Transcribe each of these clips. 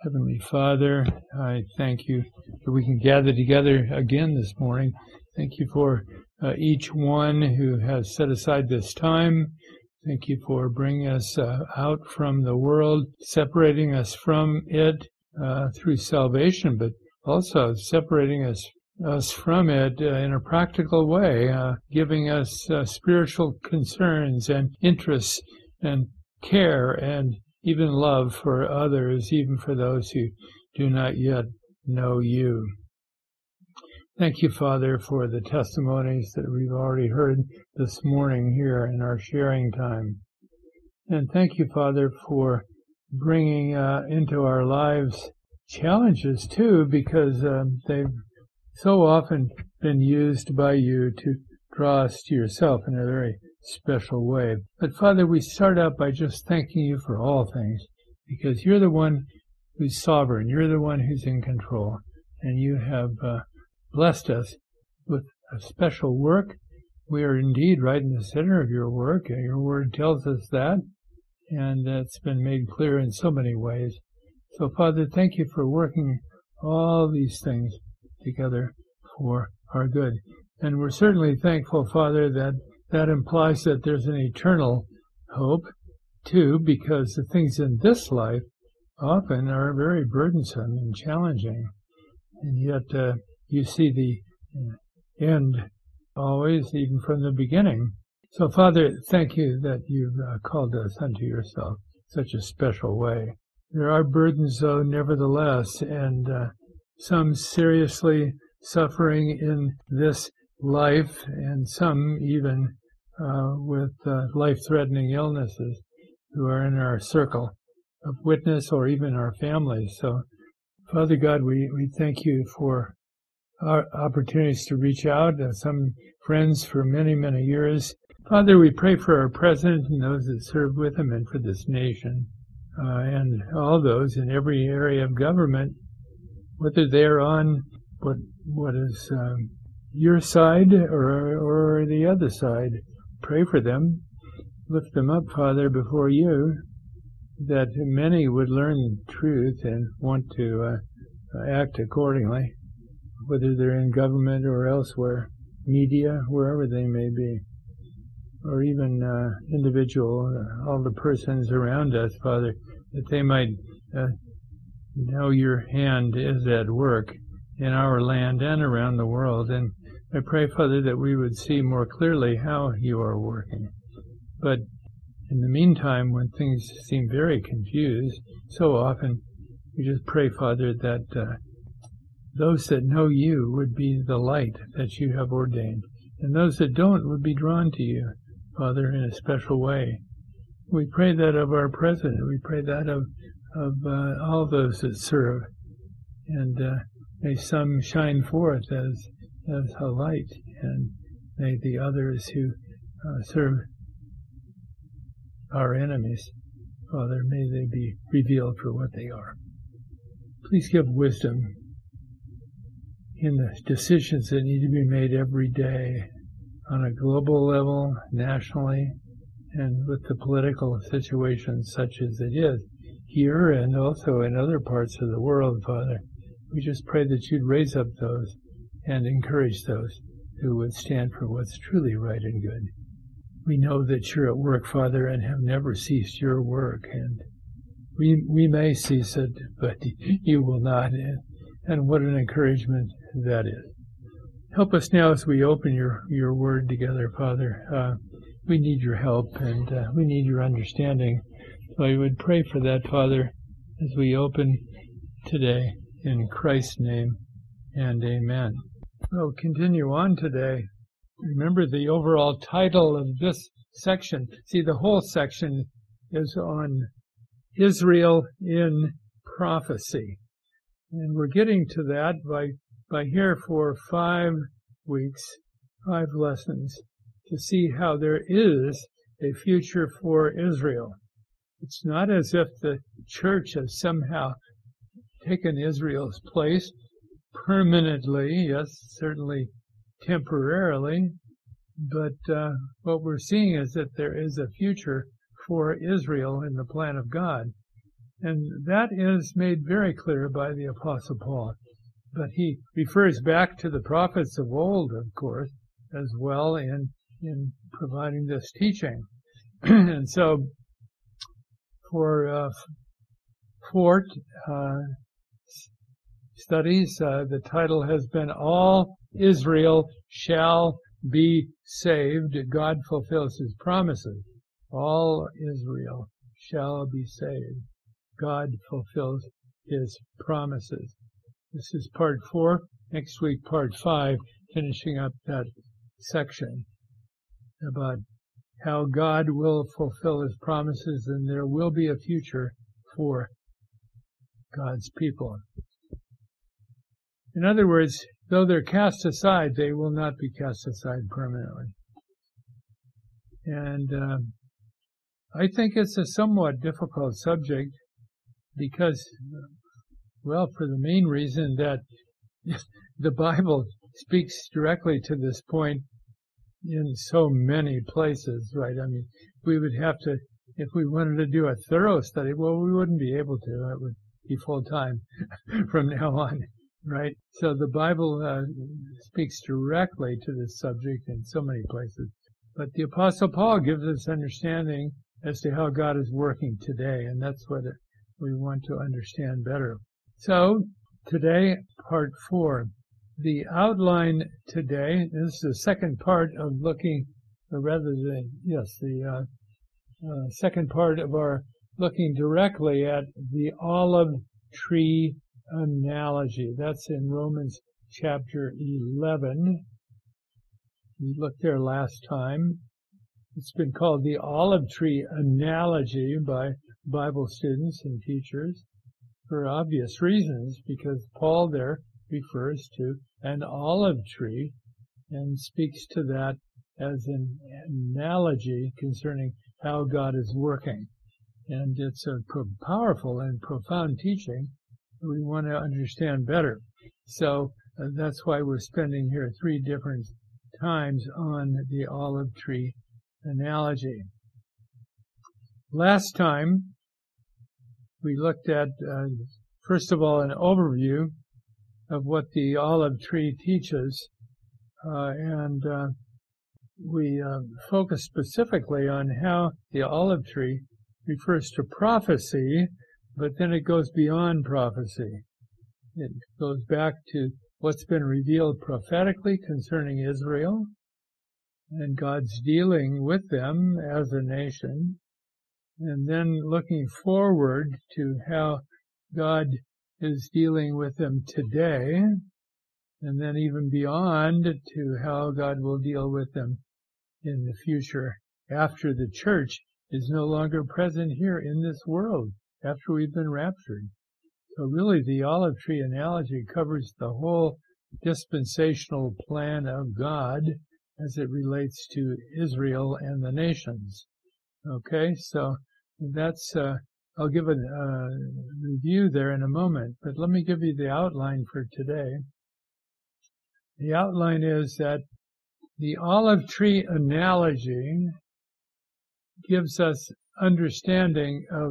Heavenly Father, I thank you that we can gather together again this morning. Thank you for each one who has set aside this time. Thank you for bringing us out from the world, separating us from it through salvation, but also separating us from it in a practical way, giving us spiritual concerns and interests and care and even love for others, even for those who do not yet know you. Thank you, Father, for the testimonies that we've already heard this morning here in our sharing time. And thank you, Father, for bringing into our lives challenges, too, because they've so often been used by you to draw us to yourself in a very special way. But Father, we start out by just thanking you for all things, because you're the one who's sovereign, you're the one who's in control, and you have blessed us with a special work. We are indeed right in the center of your work, and your word tells us that, and it's been made clear in so many ways. So Father, thank you for working all these things together for our good. And we're certainly thankful, Father, that implies that there's an eternal hope, too, because the things in this life often are very burdensome and challenging. And yet you see the end always, even from the beginning. So, Father, thank you that you've called us unto yourself in such a special way. There are burdens, though, nevertheless, and some seriously suffering in this life, and some even with life-threatening illnesses who are in our circle of witness or even our families. So, Father God, we thank you for our opportunities to reach out, some friends for many, many years. Father, we pray for our president and those that serve with him and for this nation, and all those in every area of government, whether they're on what is your side or the other side. Pray for them. Lift them up, Father, before you, that many would learn truth and want to act accordingly, whether they're in government or elsewhere, media, wherever they may be, or even all the persons around us, Father, that they might know your hand is at work in our land and around the world. And I pray, Father, that we would see more clearly how you are working. But in the meantime, when things seem very confused, so often we just pray, Father, that those that know you would be the light that you have ordained, and those that don't would be drawn to you, Father, in a special way. We pray that of our president. We pray that of all those that serve, and may some shine forth as a light, and may the others who serve our enemies, Father, may they be revealed for what they are. Please give wisdom in the decisions that need to be made every day on a global level, nationally, and with the political situation such as it is here and also in other parts of the world, Father. We just pray that you'd raise up those and encourage those who would stand for what's truly right and good. We know that you're at work, Father, and have never ceased your work, and we may cease it, but you will not. And what an encouragement that is. Help us now as we open your word together, Father. We need your help, and we need your understanding. So I would pray for that, Father, as we open today in Christ's name, and amen. We'll continue on today. Remember the overall title of this section. See, the whole section is on Israel in prophecy. And we're getting to that by here for 5 weeks, 5 lessons, to see how there is a future for Israel. It's not as if the church has somehow taken Israel's place permanently, yes, certainly temporarily, but what we're seeing is that there is a future for Israel in the plan of God. And that is made very clear by the Apostle Paul. But he refers back to the prophets of old, of course, as well in providing this teaching. And so for Fort studies, the title has been All Israel Shall Be Saved. God fulfills his promises. All Israel shall be saved. God fulfills his promises. This is part 4. Next week, part 5, finishing up that section about how God will fulfill his promises, and there will be a future for God's people. In other words, though they're cast aside, they will not be cast aside permanently. And I think it's a somewhat difficult subject because, well, for the main reason that the Bible speaks directly to this point in so many places, right? I mean, we would have to, if we wanted to do a thorough study, well, we wouldn't be able to. It would be full time from now on, right? So the Bible speaks directly to this subject in so many places. But the Apostle Paul gives us understanding as to how God is working today, and that's what we want to understand better. So, today, part 4. The outline today, this is the second part of looking, or rather the second part of our looking directly at the olive tree analogy. That's in Romans chapter 11. We looked there last time. It's been called the olive tree analogy by Bible students and teachers for obvious reasons, because Paul there refers to an olive tree and speaks to that as an analogy concerning how God is working. And it's a powerful and profound teaching that we want to understand better. So that's why we're spending here 3 different times on the olive tree analogy. Last time, we looked at, first of all, an overview of what the olive tree teaches, and we focused specifically on how the olive tree refers to prophecy, but then it goes beyond prophecy. It goes back to what's been revealed prophetically concerning Israel, and God's dealing with them as a nation, and then looking forward to how God is dealing with them today, and then even beyond to how God will deal with them in the future after the church is no longer present here in this world, after we've been raptured. So really the olive tree analogy covers the whole dispensational plan of God as it relates to Israel and the nations. Okay, so that's, I'll give a review there in a moment, but let me give you the outline for today. The outline is that the olive tree analogy gives us understanding of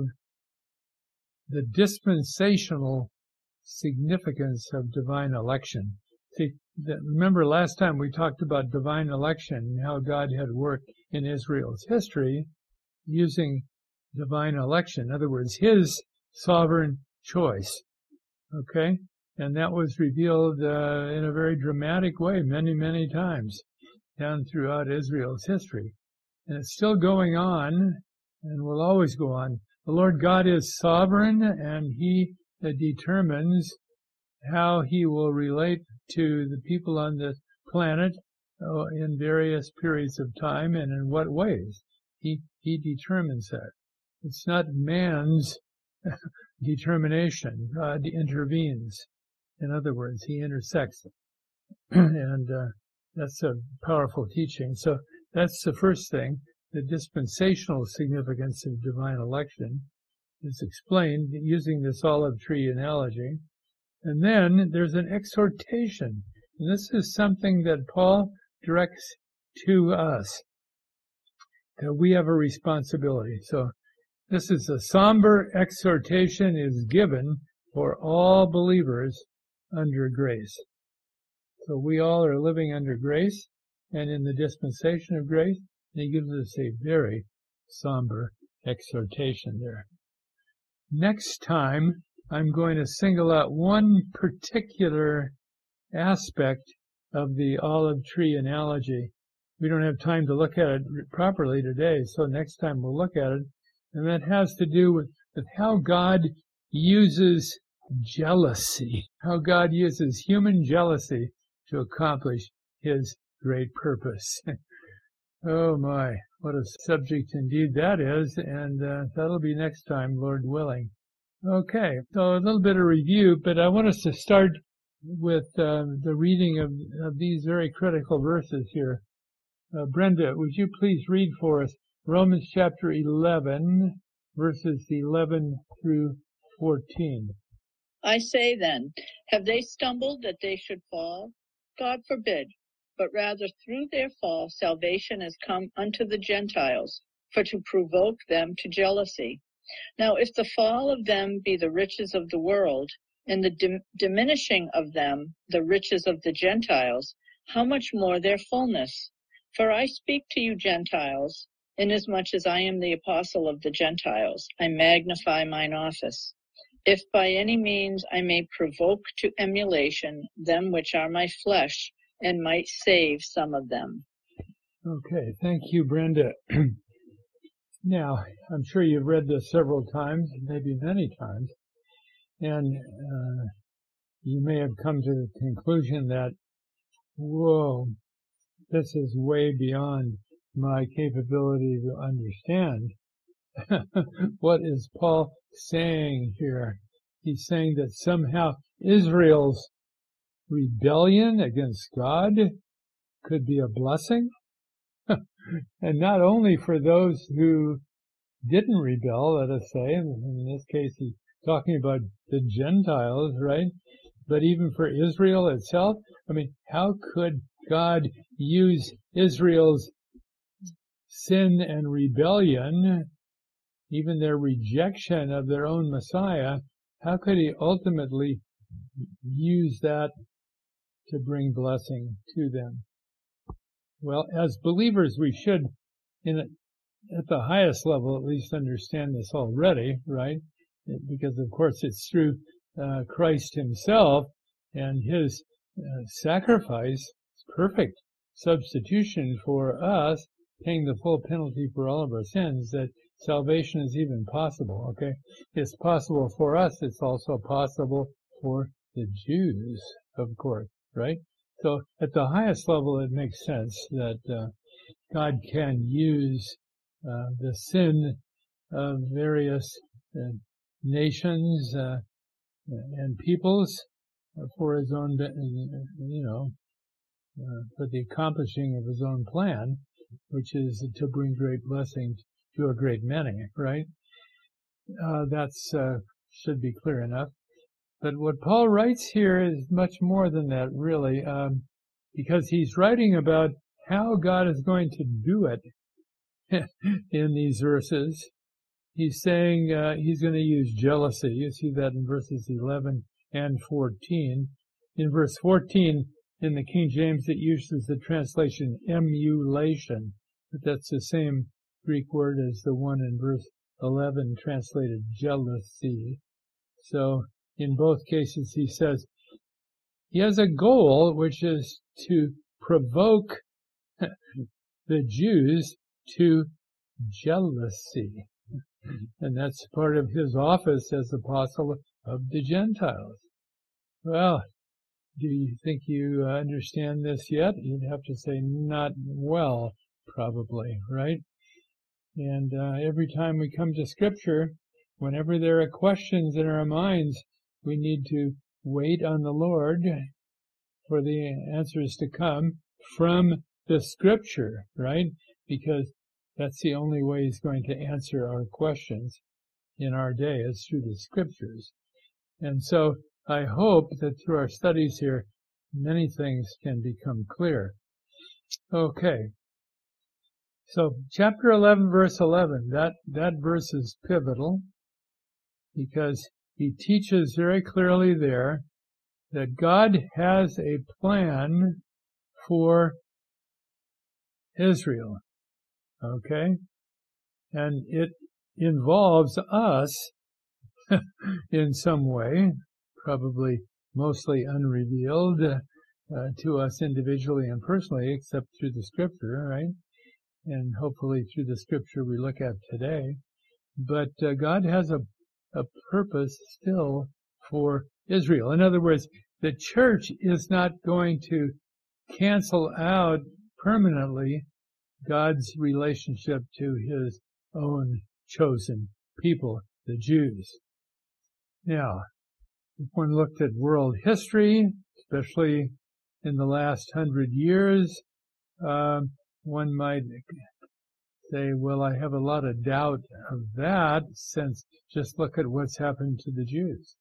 the dispensational significance of divine election. See, remember last time we talked about divine election and how God had worked in Israel's history using divine election. In other words, his sovereign choice. Okay? And that was revealed in a very dramatic way many, many times down throughout Israel's history. And it's still going on and will always go on. The Lord God is sovereign, and he determines how he will relate to the people on the planet in various periods of time and in what ways. He determines that. It's not man's determination. God intervenes. In other words, he intersects. And that's a powerful teaching. So that's the first thing. The dispensational significance of divine election is explained using this olive tree analogy. And then there's an exhortation. And this is something that Paul directs to us, that we have a responsibility. So This is a somber exhortation is given for all believers under grace. So we all are living under grace and in the dispensation of grace. And he gives us a very somber exhortation there. Next time, I'm going to single out one particular aspect of the olive tree analogy. We don't have time to look at it properly today, so next time we'll look at it. And that has to do with how God uses jealousy, how God uses human jealousy to accomplish his great purpose. Oh my, what a subject indeed that is, and that'll be next time, Lord willing. Okay, so a little bit of review, but I want us to start with the reading of these very critical verses here. Brenda, would you please read for us Romans chapter 11, verses 11 through 14. I say then, have they stumbled that they should fall? God forbid. But rather through their fall salvation has come unto the Gentiles, for to provoke them to jealousy. Now if the fall of them be the riches of the world, and the diminishing of them the riches of the Gentiles, how much more their fullness? For I speak to you Gentiles, inasmuch as I am the apostle of the Gentiles, I magnify mine office. If by any means I may provoke to emulation them which are my flesh, and might save some of them. Okay, thank you, Brenda. Now, I'm sure you've read this several times, maybe many times, and you may have come to the conclusion that, whoa, this is way beyond my capability to understand. What is Paul saying here? He's saying that somehow Israel's rebellion against God could be a blessing. And not only for those who didn't rebel, let us say, in this case he's talking about the Gentiles, right? But even for Israel itself, I mean, how could God use Israel's sin and rebellion, even their rejection of their own Messiah, how could he ultimately use that to bring blessing to them? Well, as believers, we should, at the highest level, at least understand this already, right? Because, of course, it's through Christ himself and his sacrifice, perfect substitution for us, paying the full penalty for all of our sins, that salvation is even possible, okay? It's possible for us. It's also possible for the Jews, of course, right? So at the highest level, it makes sense that God can use the sin of various nations and peoples for his own, for the accomplishing of his own plan, which is to bring great blessing to a great many, right? That's should be clear enough. But what Paul writes here is much more than that, really, because he's writing about how God is going to do it in these verses. He's saying he's going to use jealousy. You see that in verses 11 and 14. In verse 14, in the King James, it uses the translation emulation, but that's the same Greek word as the one in verse 11 translated jealousy. So in both cases, he says he has a goal, which is to provoke the Jews to jealousy. And that's part of his office as apostle of the Gentiles. Well, do you think you understand this yet? You'd have to say not well, probably, right? And every time we come to Scripture, whenever there are questions in our minds, we need to wait on the Lord for the answers to come from the Scripture, right? Because that's the only way he's going to answer our questions in our day, is through the Scriptures. And so I hope that through our studies here, many things can become clear. Okay. So chapter 11, verse 11, that verse is pivotal because he teaches very clearly there that God has a plan for Israel. Okay? And it involves us in some way, probably mostly unrevealed to us individually and personally, except through the scripture, right? And hopefully through the scripture we look at today. But God has a purpose still for Israel. In other words, the church is not going to cancel out permanently God's relationship to his own chosen people, the Jews. Now, if one looked at world history, especially in the last 100 years, one might say, well, I have a lot of doubt of that, since just look at what's happened to the Jews.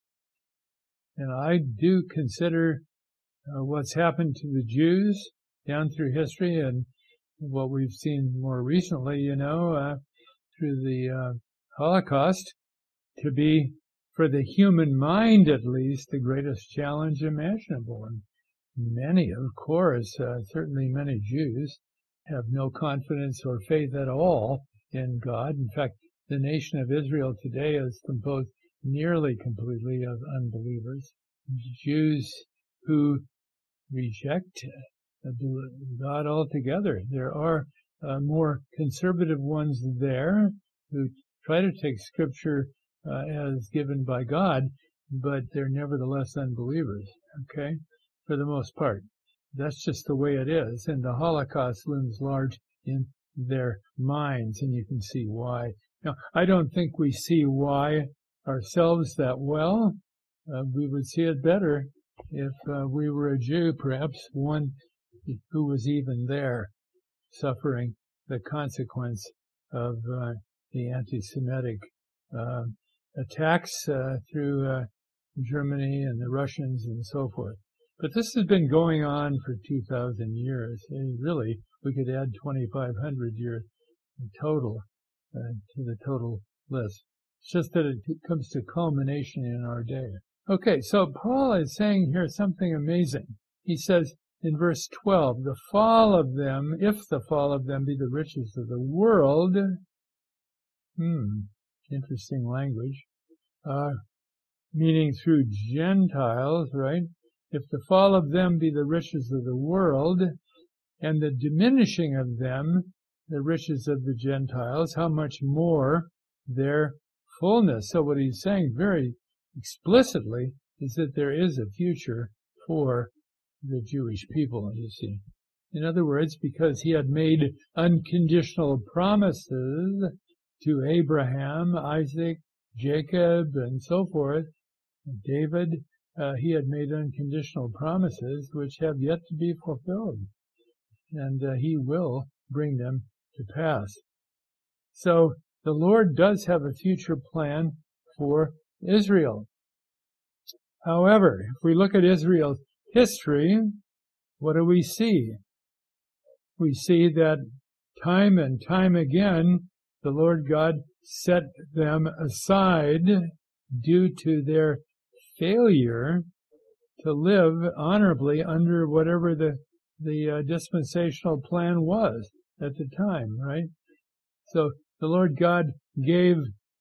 And I do consider what's happened to the Jews down through history and what we've seen more recently, through the Holocaust, to be, for the human mind at least, the greatest challenge imaginable. And many, of course, certainly many Jews, have no confidence or faith at all in God. In fact, the nation of Israel today is composed nearly completely of unbelievers, Jews who reject God altogether. There are more conservative ones there who try to take Scripture as given by God, but they're nevertheless unbelievers, okay, for the most part. That's just the way it is, and the Holocaust looms large in their minds, and you can see why. Now, I don't think we see why ourselves that well. We would see it better if we were a Jew, perhaps one who was even there, suffering the consequence of the anti-Semitic attacks through Germany and the Russians and so forth. But this has been going on for 2,000 years. And really, we could add 2,500 years in total to the total list. It's just that it comes to culmination in our day. Okay, so Paul is saying here something amazing. He says in verse 12, the fall of them, if the fall of them be the riches of the world, interesting language, meaning through Gentiles, right? If the fall of them be the riches of the world, and the diminishing of them, the riches of the Gentiles, how much more their fullness? So what he's saying very explicitly is that there is a future for the Jewish people, you see. In other words, because he had made unconditional promises to Abraham, Isaac, Jacob, and so forth, David, he had made unconditional promises which have yet to be fulfilled, and he will bring them to pass. So the Lord does have a future plan for Israel. However, if we look at Israel's history, what do we see? We see that time and time again, the Lord God set them aside due to their failure to live honorably under whatever the dispensational plan was at the time, right? So the Lord God gave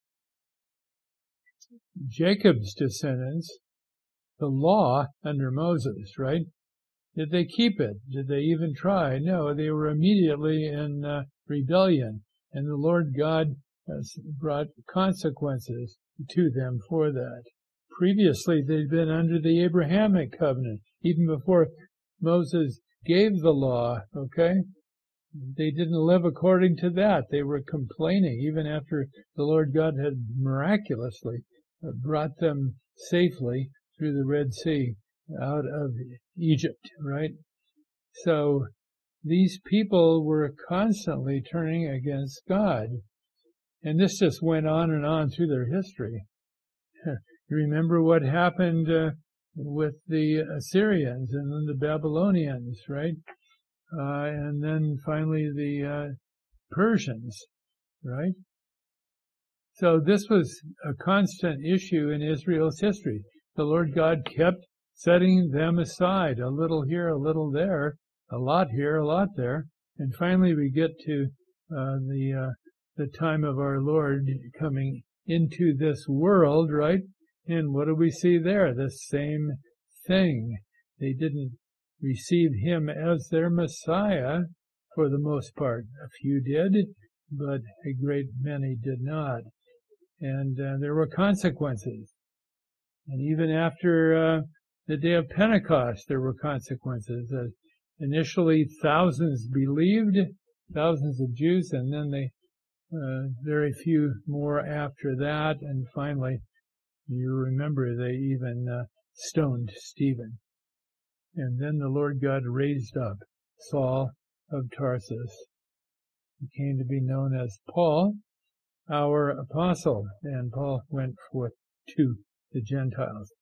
Jacob's descendants the law under Moses, right? Did they keep it? Did they even try? No, they were immediately in rebellion, and the Lord God brought consequences to them for that. Previously, they'd been under the Abrahamic covenant, even before Moses gave the law, okay? They didn't live according to that. They were complaining, even after the Lord God had miraculously brought them safely through the Red Sea out of Egypt, right? So these people were constantly turning against God. And this just went on and on through their history. You remember what happened with the Assyrians and then the Babylonians, right? And then finally the Persians, right? So this was a constant issue in Israel's history. The Lord God kept setting them aside, a little here, a little there, a lot here, a lot there. And finally we get to the time of our Lord coming into this world, right? And what do we see there? The same thing. They didn't receive him as their Messiah for the most part. A few did, but a great many did not. And there were consequences. And even after the day of Pentecost, there were consequences. Initially, thousands believed, thousands of Jews, and then very few more after that. And finally, you remember they even stoned Stephen. And then the Lord God raised up Saul of Tarsus. He came to be known as Paul, our apostle, and Paul went forth to the Gentiles.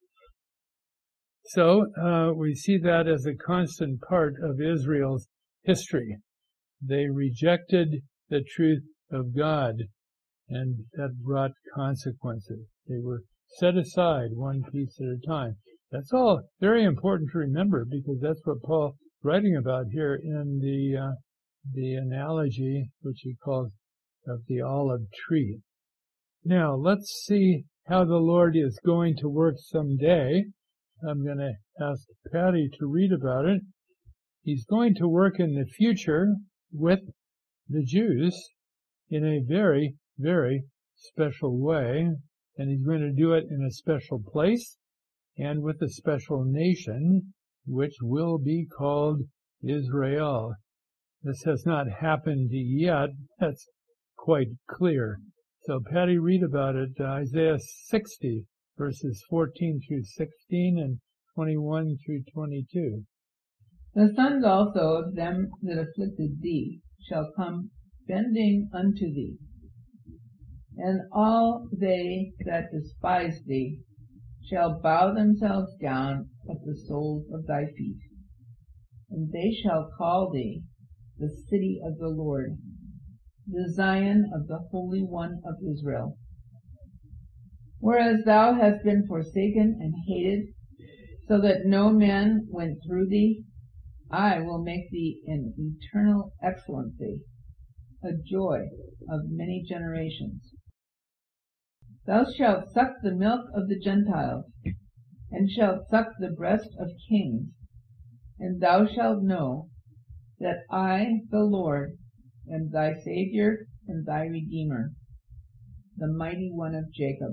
So we see that as a constant part of Israel's history. They rejected the truth of God, and that brought consequences. They were set aside one piece at a time. That's all very important to remember, because that's what Paul's writing about here in the analogy which he calls of the olive tree. Now, let's see how the Lord is going to work someday. I'm going to ask Patty to read about it. He's going to work in the future with the Jews in a very, very special way, and he's going to do it in a special place and with a special nation, which will be called Israel. This has not happened yet. That's quite clear. So, Patty, read about it. Isaiah 60, verses 14 through 16 and 21 through 22. The sons also of them that afflicted thee shall come bending unto thee, and all they that despise thee shall bow themselves down at the soles of thy feet. And they shall call thee the city of the Lord, the Zion of the Holy One of Israel. Whereas thou hast been forsaken and hated, so that no man went through thee, I will make thee an eternal excellency, a joy of many generations. Thou shalt suck the milk of the Gentiles, and shalt suck the breast of kings, and thou shalt know that I, the Lord, am thy Savior and thy Redeemer, the mighty one of Jacob.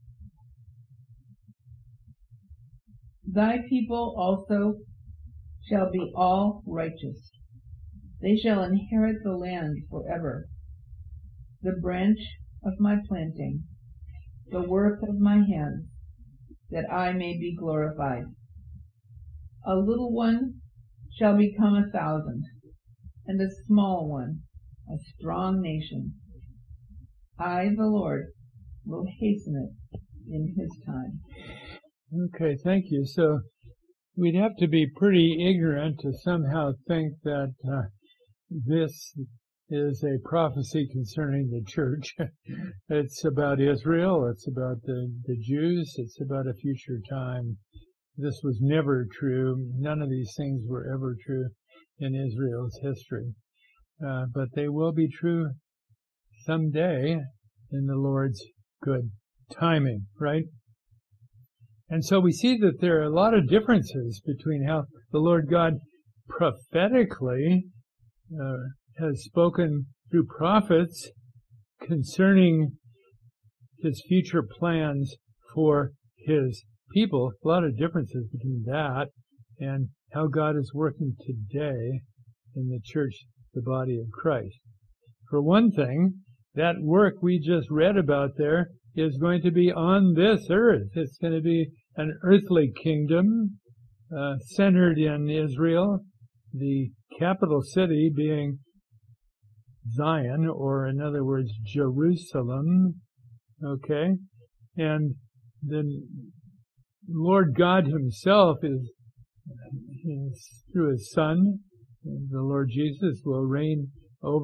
Thy people also shall be all righteous. They shall inherit the land forever, the branch of my planting, the work of my hands, that I may be glorified. A little one shall become 1,000, and a small one a strong nation. I, the Lord, will hasten it in his time. Okay, thank you. So we'd have to be pretty ignorant to somehow think that this is a prophecy concerning the church. It's about Israel. It's about the Jews. It's about a future time. This was never true. None of these things were ever true in Israel's history. But they will be true someday in the Lord's good timing, right? And so we see that there are a lot of differences between how the Lord God prophetically has spoken through prophets concerning his future plans for his people. A lot of differences between that and how God is working today in the church, the body of Christ. For one thing, that work we just read about there is going to be on this earth. It's going to be an earthly kingdom centered in Israel, the capital city being Zion, or in other words, Jerusalem. Okay? And the Lord God himself is through his Son, the Lord Jesus, will reign over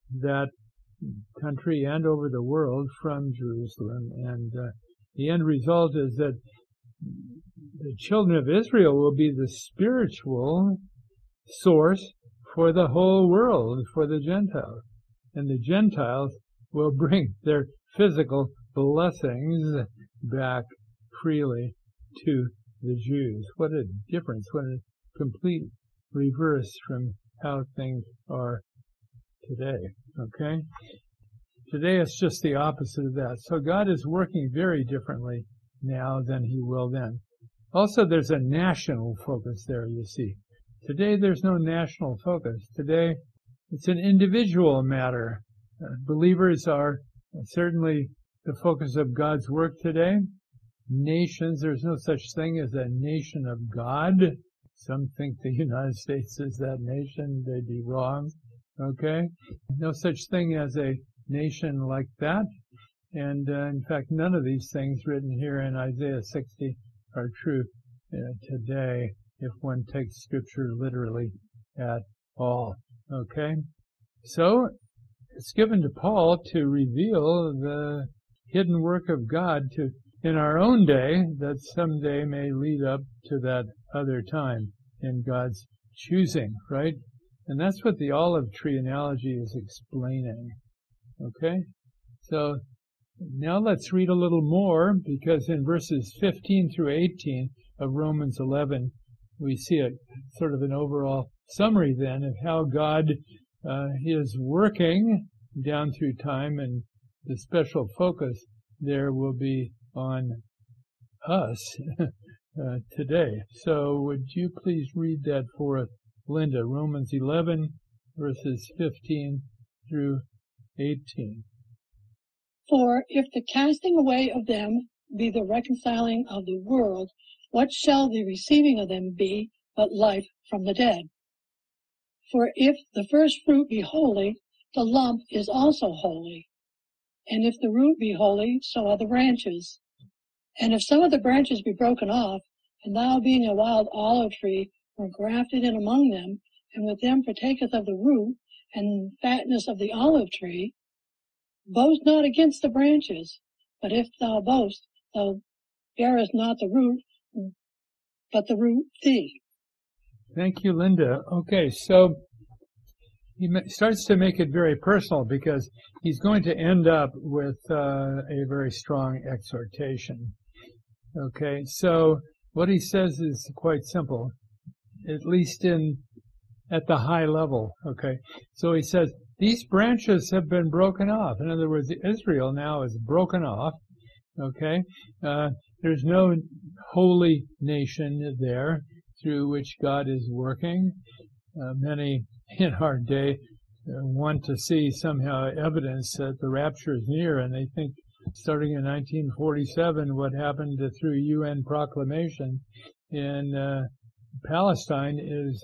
that country and over the world from Jerusalem. And the end result is that the children of Israel will be the spiritual source for the whole world, for the Gentiles. And the Gentiles will bring their physical blessings back freely to the Jews. What a difference, what a complete reverse from how things are today, okay? Today it's just the opposite of that. So God is working very differently now than he will then. Also, there's a national focus there, you see. Today there's no national focus. Today it's an individual matter. Believers are certainly the focus of God's work today. Nations, there's no such thing as a nation of God. Some think the United States is that nation. They'd be wrong. Okay? No such thing as a nation like that. And in fact, none of these things written here in Isaiah 60 are true today if one takes Scripture literally at all. Okay? So, it's given to Paul to reveal the hidden work of God in our own day, that someday may lead up to that other time in God's choosing, right? And that's what the olive tree analogy is explaining. Okay? So, now let's read a little more, because in verses 15 through 18 of Romans 11, we see a sort of an overall summary then of how God is working down through time, and the special focus there will be on us today. So would you please read that for us, Linda? Romans 11, verses 15 through 18. For if the casting away of them be the reconciling of the world, what shall the receiving of them be but life from the dead? For if the first fruit be holy, the lump is also holy. And if the root be holy, so are the branches. And if some of the branches be broken off, and thou being a wild olive tree were grafted in among them, and with them partaketh of the root and fatness of the olive tree, boast not against the branches. But if thou boast, thou bearest not the root, but the root thee. Thank you, Linda. Okay, so he starts to make it very personal, because he's going to end up with a very strong exhortation. Okay, so what he says is quite simple, at least at the high level. Okay, so he says, these branches have been broken off. In other words, Israel now is broken off. Okay, there's no holy nation there through which God is working. Many in our day want to see somehow evidence that the rapture is near, and they think starting in 1947, what happened through UN proclamation in Palestine is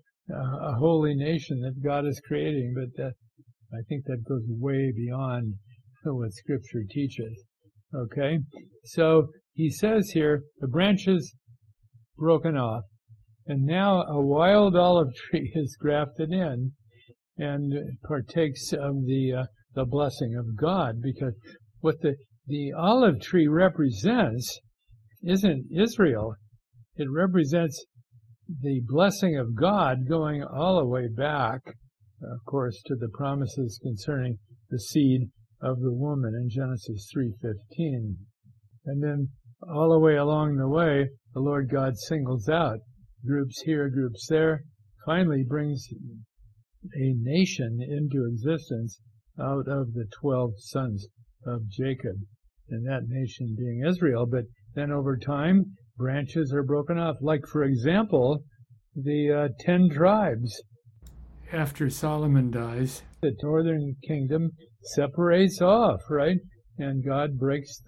a holy nation that God is creating, but I think that goes way beyond what Scripture teaches. Okay, so he says here, the branches broken off, and now a wild olive tree is grafted in and partakes of the blessing of God, because what the olive tree represents isn't Israel. It represents the blessing of God going all the way back, of course, to the promises concerning the seed of the woman in Genesis 3:15. And then all the way along the way, the Lord God singles out groups here, groups there, finally brings a nation into existence out of the 12 sons of Jacob, and that nation being Israel. But then over time, branches are broken off. Like, for example, the 10 tribes. After Solomon dies, the northern kingdom separates off, right? And God breaks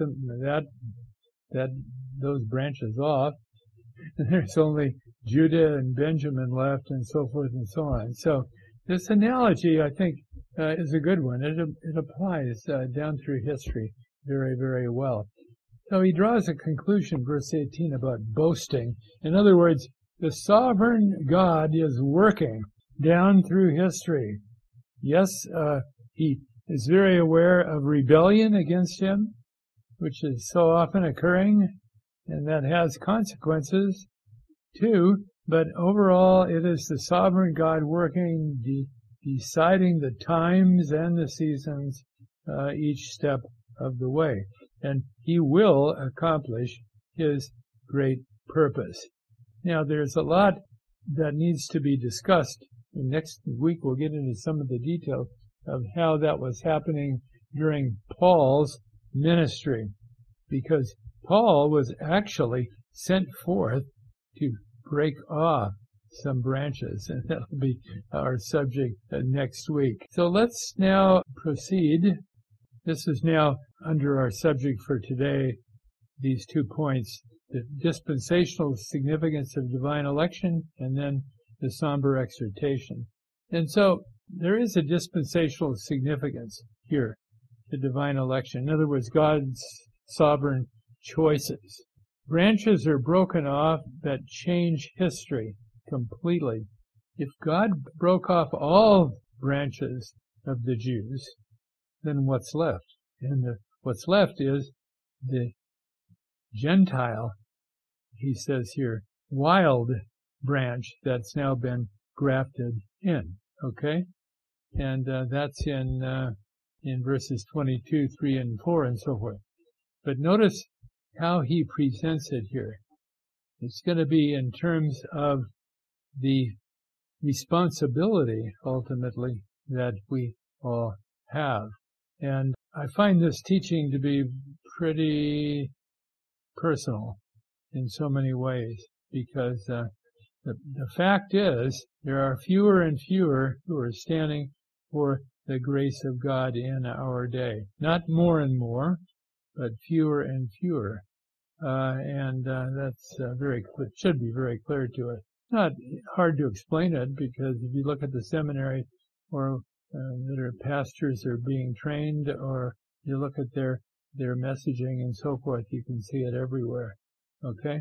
those branches off. And there's only Judah and Benjamin left, and so forth and so on. So this analogy, I think, is a good one. It applies down through history very, very well. So he draws a conclusion, verse 18, about boasting. In other words, the sovereign God is working down through history. Yes, He is very aware of rebellion against him, which is so often occurring, and that has consequences too. But overall, it is the sovereign God working, deciding the times and the seasons each step of the way. And he will accomplish his great purpose. Now, there's a lot that needs to be discussed. Next week, we'll get into some of the details of how that was happening during Paul's ministry, because Paul was actually sent forth to break off some branches, and that'll be our subject next week. So let's now proceed. This is now under our subject for today, these 2 points, the dispensational significance of divine election, and then the somber exhortation. And so there is a dispensational significance here, the divine election. In other words, God's sovereign choices. Branches are broken off that change history completely. If God broke off all branches of the Jews, then what's left? And what's left is the Gentile, he says here, wild branch that's now been grafted in. Okay? And that's in verses 22, 3, and 4, and so forth. But notice how he presents it here. It's going to be in terms of the responsibility, ultimately, that we all have. And I find this teaching to be pretty personal in so many ways, because the fact is there are fewer and fewer who are standing for the grace of God in our day. Not more and more, but fewer and fewer. That's very clear, should be very clear to us. Not hard to explain it, because if you look at the seminary or that are pastors are being trained, or you look at their messaging and so forth, you can see it everywhere. Okay?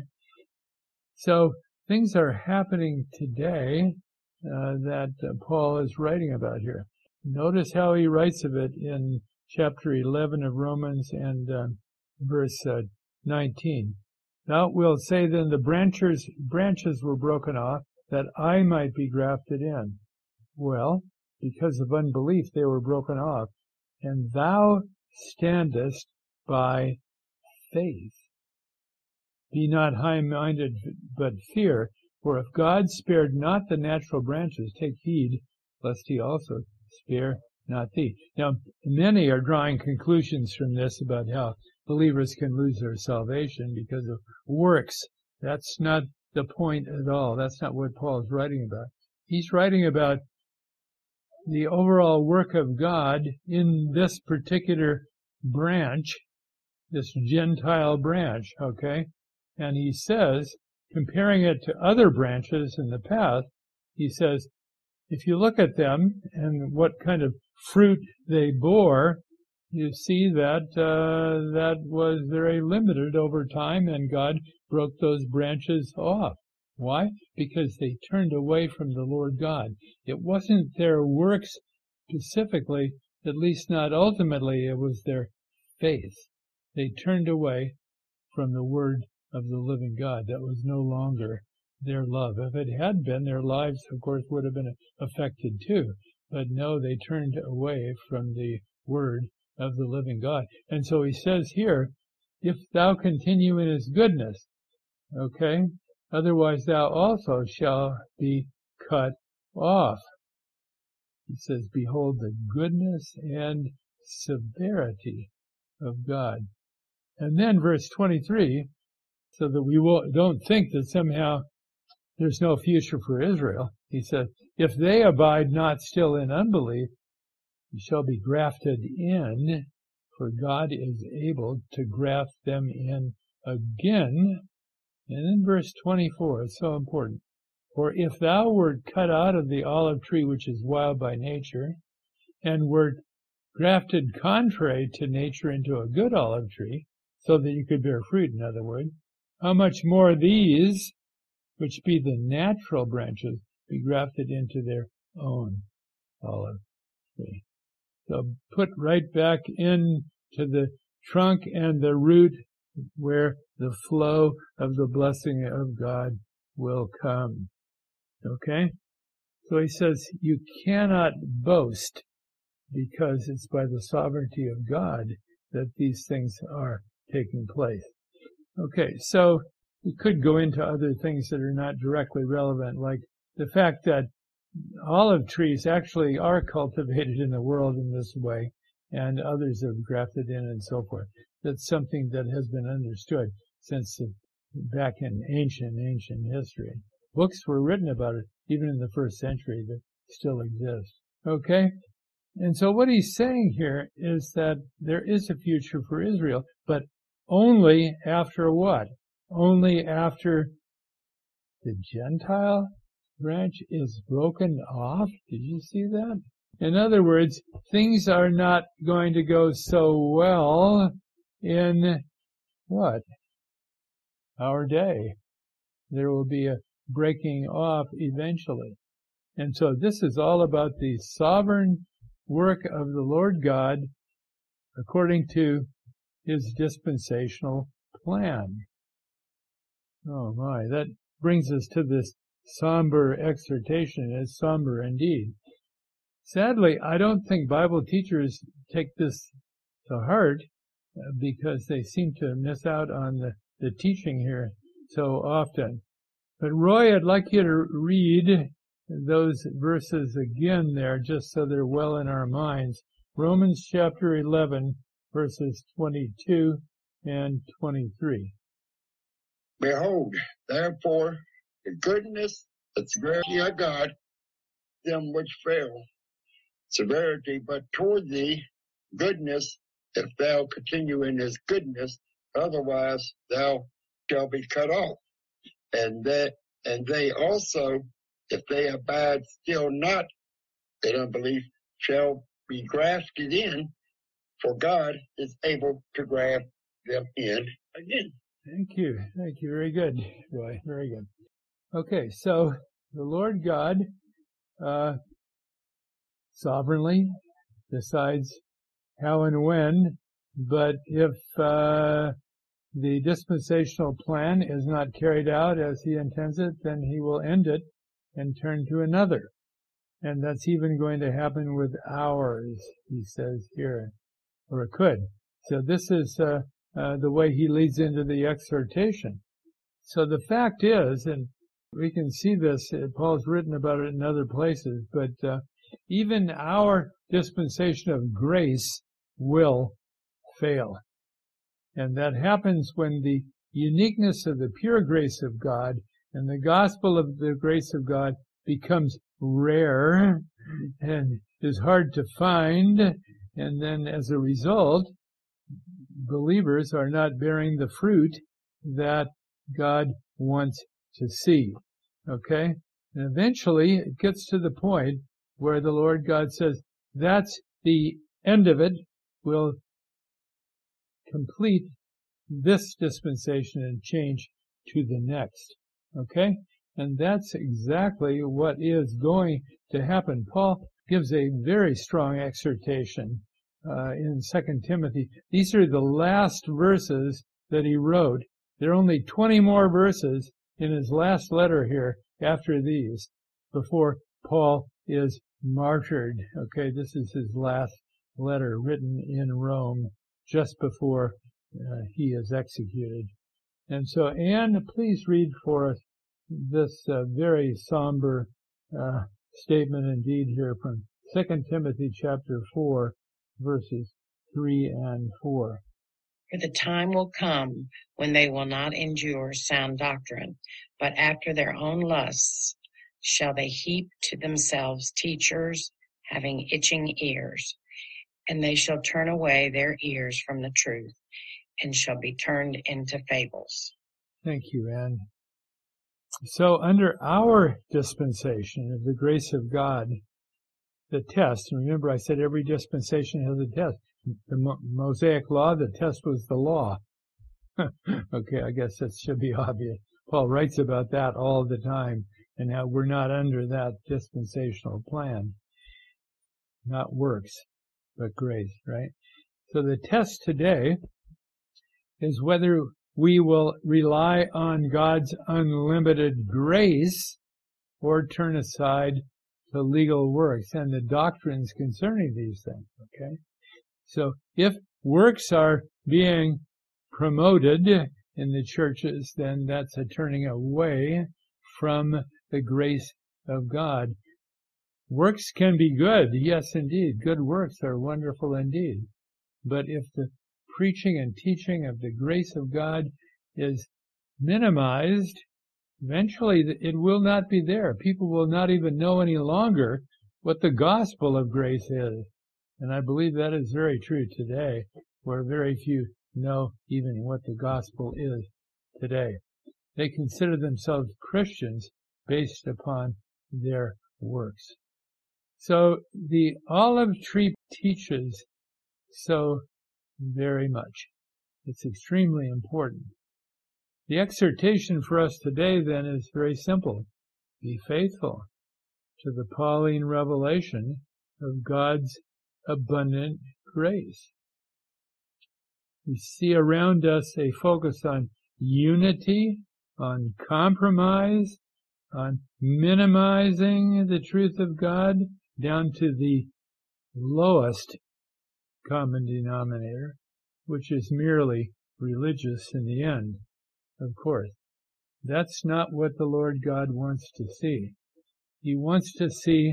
So things are happening today that Paul is writing about here. Notice how he writes of it in chapter 11 of Romans and verse 19. Thou wilt say then the branches were broken off, that I might be grafted in. Well, because of unbelief they were broken off, and thou standest by faith. Be not high-minded, but fear, for if God spared not the natural branches, take heed, lest he also spare not thee. Now, many are drawing conclusions from this about how believers can lose their salvation because of works. That's not the point at all. That's not what Paul is writing about. He's writing about the overall work of God in this particular branch, this Gentile branch, okay? And he says, comparing it to other branches in the past, he says, if you look at them and what kind of fruit they bore, you see that that was very limited over time, and God broke those branches off. Why? Because they turned away from the Lord God. It wasn't their works specifically, at least not ultimately, it was their faith. They turned away from the word of the living God. That was no longer their love. If it had been, their lives, of course, would have been affected too. But no, they turned away from the word of the living God. And so he says here, if thou continue in his goodness, okay, otherwise thou also shalt be cut off. He says, behold the goodness and severity of God. And then verse 23, so that we don't think that somehow there's no future for Israel. He says, if they abide not still in unbelief, you shall be grafted in, for God is able to graft them in again. And in verse 24, it's so important. For if thou wert cut out of the olive tree which is wild by nature, and wert grafted contrary to nature into a good olive tree, so that you could bear fruit, in other words, how much more these, which be the natural branches, be grafted into their own olive tree. So put right back into the trunk and the root where the flow of the blessing of God will come. Okay? So he says you cannot boast because it's by the sovereignty of God that these things are taking place. Okay, so we could go into other things that are not directly relevant, like the fact that olive trees actually are cultivated in the world in this way, and others have grafted in and so forth. That's something that has been understood since back in ancient history. Books were written about it, even in the first century, that still exist. Okay? And so what he's saying here is that there is a future for Israel, but only after what? Only after the Gentile branch is broken off? Did you see that? In other words, things are not going to go so well in what? Our day. There will be a breaking off eventually. And so this is all about the sovereign work of the Lord God according to his dispensational plan. Oh my, that brings us to this somber exhortation. It's somber indeed. Sadly, I don't think Bible teachers take this to heart because they seem to miss out on the teaching here so often. But Roy, I'd like you to read those verses again there, just so they're well in our minds. Romans chapter 11, verses 22 and 23. Behold, therefore, the goodness, the severity of God, them which fail, severity, but toward thee, goodness, if thou continue in his goodness, otherwise thou shalt be cut off. And they also, if they abide still not in unbelief, shall be grafted in, for God is able to graft them in again. Thank you. Very good, Roy. Very good. Okay, so the Lord God sovereignly decides how and when, but if the dispensational plan is not carried out as he intends it, then he will end it and turn to another. And that's even going to happen with ours, he says here, or it could. So this is the way he leads into the exhortation. So the fact is, and we can see this, Paul's written about it in other places, but even our dispensation of grace will fail. And that happens when the uniqueness of the pure grace of God and the gospel of the grace of God becomes rare and is hard to find. And then as a result, believers are not bearing the fruit that God wants to see. Okay? And eventually it gets to the point where the Lord God says, that's the end of it. We'll complete this dispensation and change to the next. Okay? And that's exactly what is going to happen. Paul gives a very strong exhortation in 2 Timothy. These are the last verses that he wrote. There are only 20 more verses in his last letter here after these before Paul is martyred. Okay, this is his last letter written in Rome just before he is executed. And so, Anne, please read for us this very somber statement indeed here from 2 Timothy chapter 4, verses 3 and 4. For the time will come when they will not endure sound doctrine, but after their own lusts shall they heap to themselves teachers having itching ears, and they shall turn away their ears from the truth, and shall be turned into fables. Thank you, Anne. So under our dispensation of the grace of God, the test, and remember I said every dispensation has a test. The Mosaic law, the test was the law. Okay, I guess that should be obvious. Paul writes about that all the time, and now we're not under that dispensational plan. Not works. but grace, right? So the test today is whether we will rely on God's unlimited grace or turn aside to legal works and the doctrines concerning these things, okay? So if works are being promoted in the churches, then that's a turning away from the grace of God. Works can be good, yes indeed. Good works are wonderful indeed. But if the preaching and teaching of the grace of God is minimized, eventually it will not be there. People will not even know any longer what the gospel of grace is. And I believe that is very true today, where very few know even what the gospel is today. They consider themselves Christians based upon their works. So the olive tree teaches so very much. It's extremely important. The exhortation for us today then is very simple. Be faithful to the Pauline revelation of God's abundant grace. We see around us a focus on unity, on compromise, on minimizing the truth of God down to the lowest common denominator, which is merely religious in the end, of course. That's not what the Lord God wants to see. He wants to see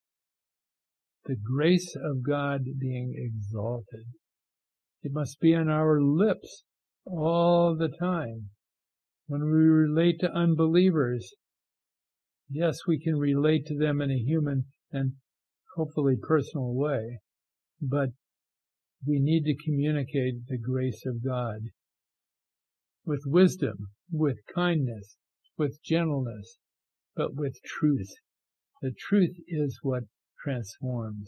the grace of God being exalted. It must be on our lips all the time. When we relate to unbelievers, yes, we can relate to them in a human and hopefully personal way, but we need to communicate the grace of God with wisdom, with kindness, with gentleness, but with truth. The truth is what transforms.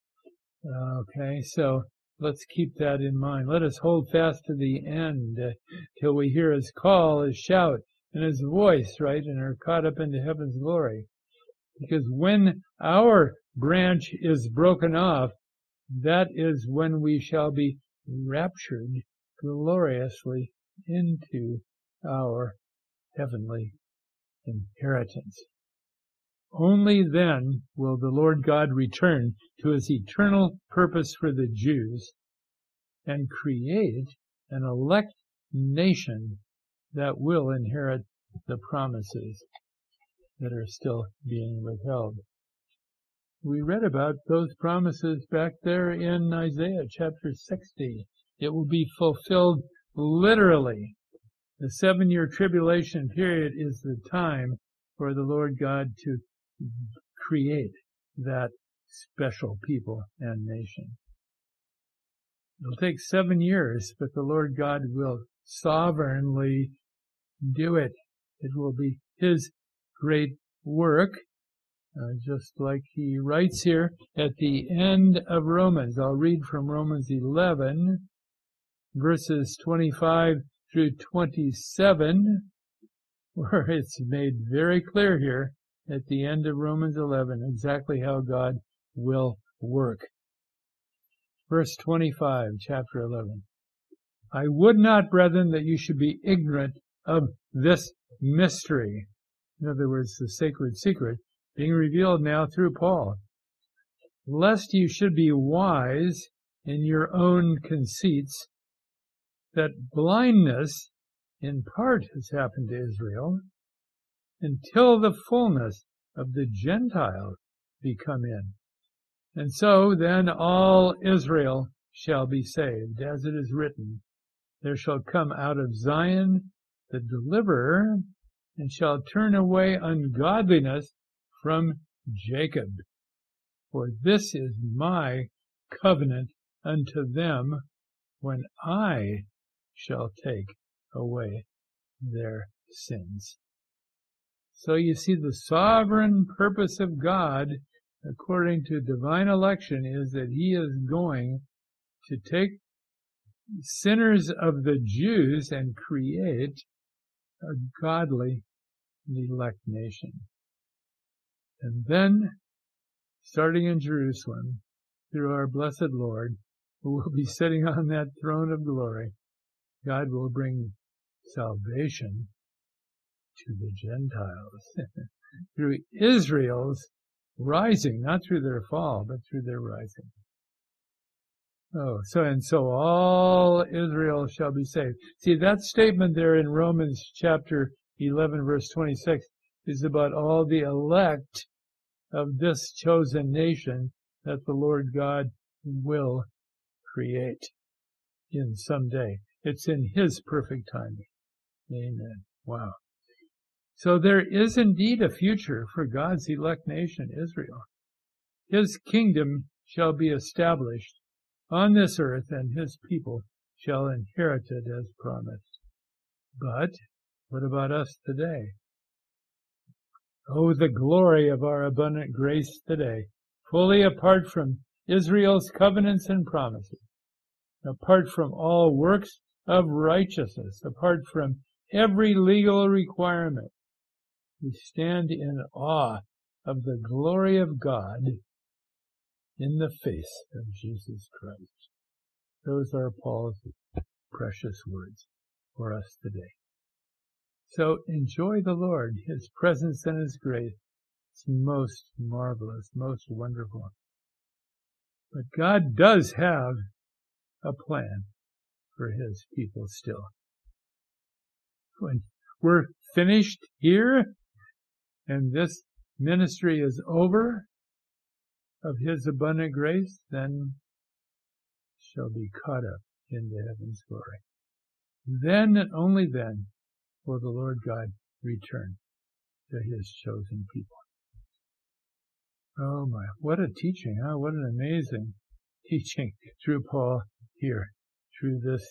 Okay, so let's keep that in mind. Let us hold fast to the end till we hear his call, his shout, and his voice, right, and are caught up into heaven's glory. Because when our branch is broken off, that is when we shall be raptured gloriously into our heavenly inheritance. Only then will the Lord God return to his eternal purpose for the Jews and create an elect nation that will inherit the promises that are still being withheld. We read about those promises back there in Isaiah chapter 60. It will be fulfilled literally. The 7-year tribulation period is the time for the Lord God to create that special people and nation. It'll take 7 years, but the Lord God will sovereignly do it. It will be his great work, just like he writes here at the end of Romans. I'll read from Romans 11, verses 25 through 27, where it's made very clear here at the end of Romans 11 exactly how God will work. Verse 25, chapter 11. I would not, brethren, that you should be ignorant of this mystery. In other words, the sacred secret being revealed now through Paul. Lest you should be wise in your own conceits, that blindness in part has happened to Israel, until the fullness of the Gentiles be come in. And so then all Israel shall be saved, as it is written, there shall come out of Zion the deliverer, and shall turn away ungodliness from Jacob. For this is my covenant unto them when I shall take away their sins. So you see, the sovereign purpose of God, according to divine election, is that he is going to take sinners of the Jews and create a godly elect nation. And then, starting in Jerusalem, through our blessed Lord, who will be sitting on that throne of glory, God will bring salvation to the Gentiles through Israel's rising, not through their fall, but through their rising. So all Israel shall be saved. See, that statement there in Romans chapter 11, verse 26, is about all the elect of this chosen nation that the Lord God will create in some day. It's in His perfect timing. Amen. Wow. So there is indeed a future for God's elect nation, Israel. His kingdom shall be established on this earth, and His people shall inherit it as promised. But what about us today? Oh, the glory of our abundant grace today, fully apart from Israel's covenants and promises, apart from all works of righteousness, apart from every legal requirement. We stand in awe of the glory of God in the face of Jesus Christ. Those are Paul's precious words for us today. So enjoy the Lord, His presence and His grace. It's most marvelous, most wonderful. But God does have a plan for His people still. When we're finished here and this ministry is over of His abundant grace, then shall be caught up into heaven's glory. Then and only then will the Lord God return to His chosen people. Oh my, what a teaching, huh? What an amazing teaching through Paul here, through this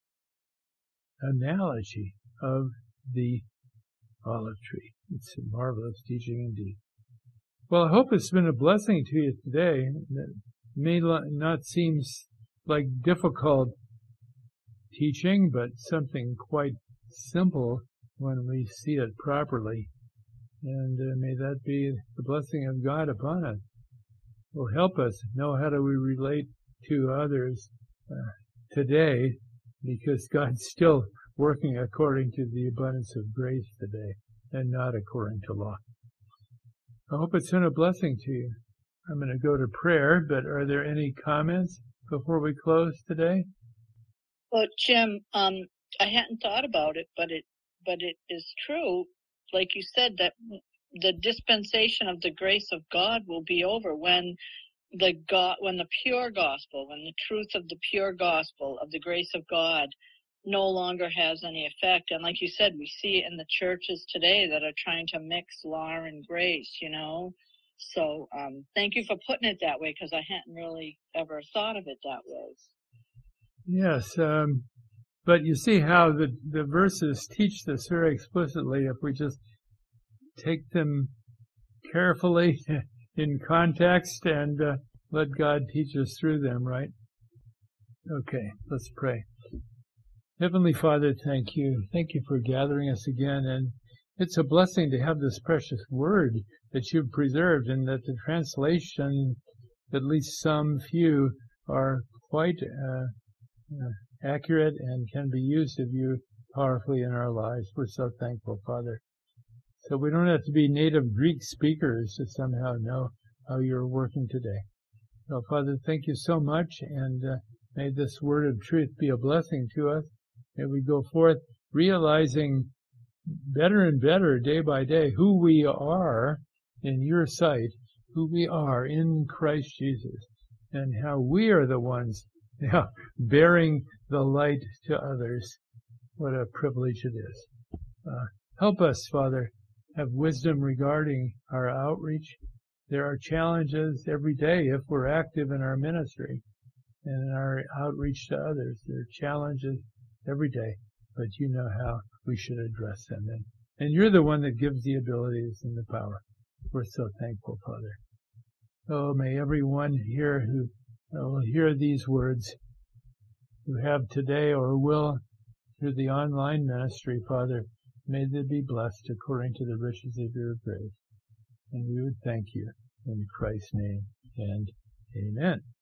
analogy of the olive tree. It's a marvelous teaching indeed. Well, I hope it's been a blessing to you today. It may not seem like difficult teaching, but something quite simple when we see it properly. And may that be the blessing of God upon us. It will help us know how do we relate to others today, because God's still working according to the abundance of grace today and not according to law. I hope it's been a blessing to you. I'm going to go to prayer, but are there any comments before we close today? Well, Jim, I hadn't thought about it, but it is true, like you said, that the dispensation of the grace of God will be over when the pure gospel, when the truth of the pure gospel of the grace of God no longer has any effect. And like you said, we see it in the churches today that are trying to mix law and grace, So thank you for putting it that way, because I hadn't really ever thought of it that way. Yes, but you see how the verses teach this very explicitly if we just take them carefully in context and let God teach us through them, right? Okay, let's pray. Heavenly Father, thank you. Thank you for gathering us again. And it's a blessing to have this precious word that you've preserved, and that the translation, at least some few, are quite accurate and can be used of you powerfully in our lives. We're so thankful, Father. So we don't have to be native Greek speakers to somehow know how you're working today. So, Father, thank you so much, and may this word of truth be a blessing to us. May we go forth realizing better and better day by day who we are in your sight, who we are in Christ Jesus, and how we are the ones now bearing the light to others. What a privilege it is. Help us, Father, have wisdom regarding our outreach. There are challenges every day if we're active in our ministry and in our outreach to others. There are challenges every day, but you know how we should address them. And you're the one that gives the abilities and the power. We're so thankful, Father. Oh, may everyone here who will hear these words, who have today or will through the online ministry, Father, may they be blessed according to the riches of your grace. And we would thank you in Christ's name, and amen.